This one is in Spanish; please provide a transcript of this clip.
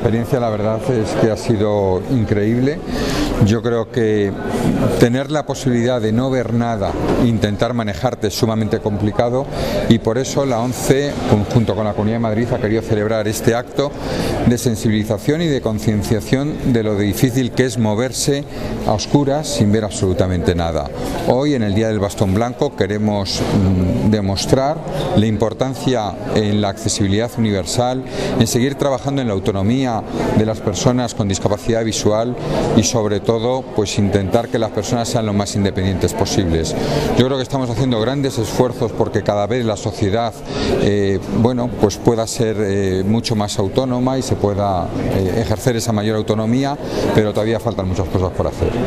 experiencia la verdad es que ha sido increíble. Yo creo que tener la posibilidad de no ver nada, intentar manejarte es sumamente complicado y por eso la ONCE, junto con la Comunidad de Madrid, ha querido celebrar este acto de sensibilización y de concienciación de lo difícil que es moverse a oscuras sin ver absolutamente nada. Hoy, en el Día del Bastón Blanco, queremos demostrar la importancia en la accesibilidad universal, en seguir trabajando en la autonomía de las personas con discapacidad visual y sobre todo pues intentar que las personas sean lo más independientes posibles. Yo creo que estamos haciendo grandes esfuerzos porque cada vez la sociedad pues pueda ser mucho más autónoma y se pueda ejercer esa mayor autonomía, pero todavía faltan muchas cosas por hacer.